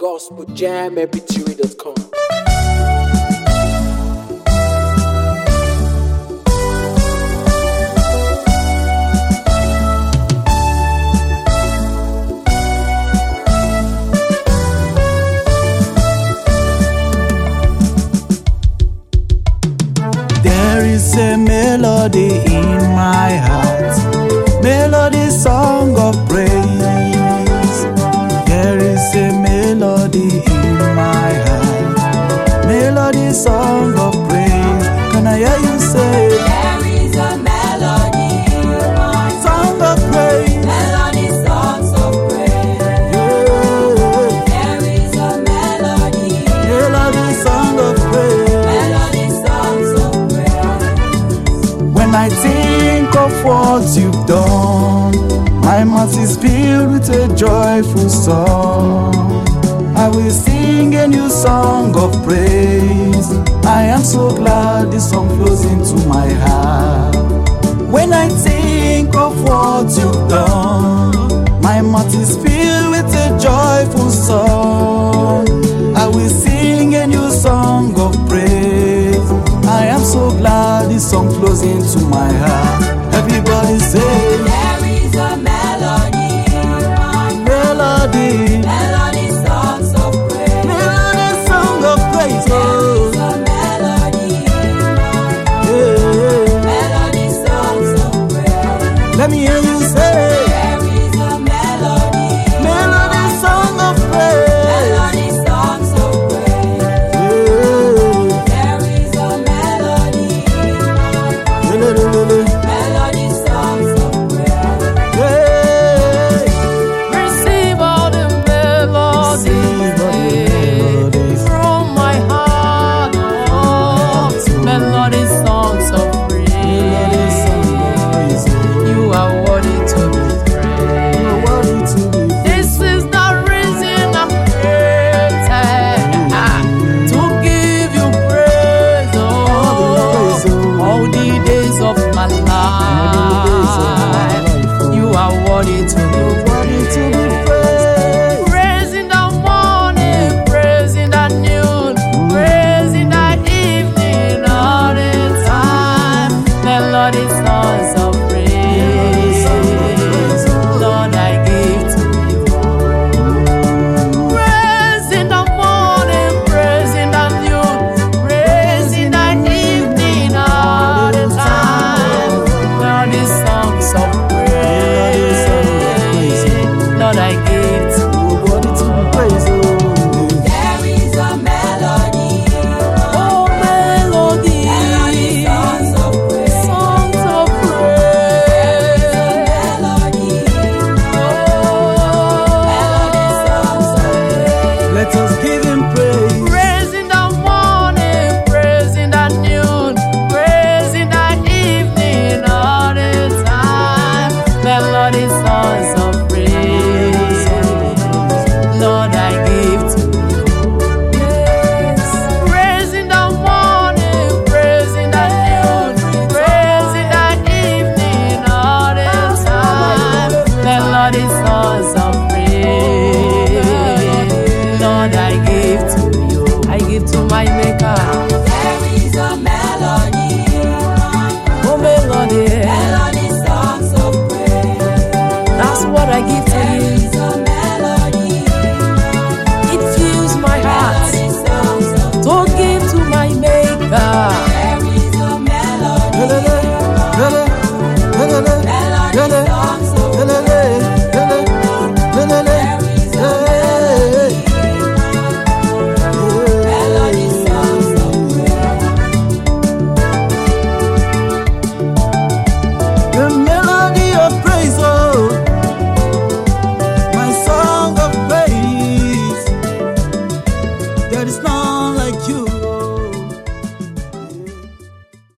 gospeljammbtv.com. There is a melody in my heart, melody song of praise. There is a melody in my heart, melody song of praise. Can I hear you say? There is a melody in my Song of praise. melody songs of praise. Yeah. There is a melody, Melody song of praise. melody songs of praise. When I think of what you've done, my mouth is filled with a joyful song. I will sing a new song of praise. I am so glad this song flows into my heart. When I think of what you've done, my mouth is filled with a joyful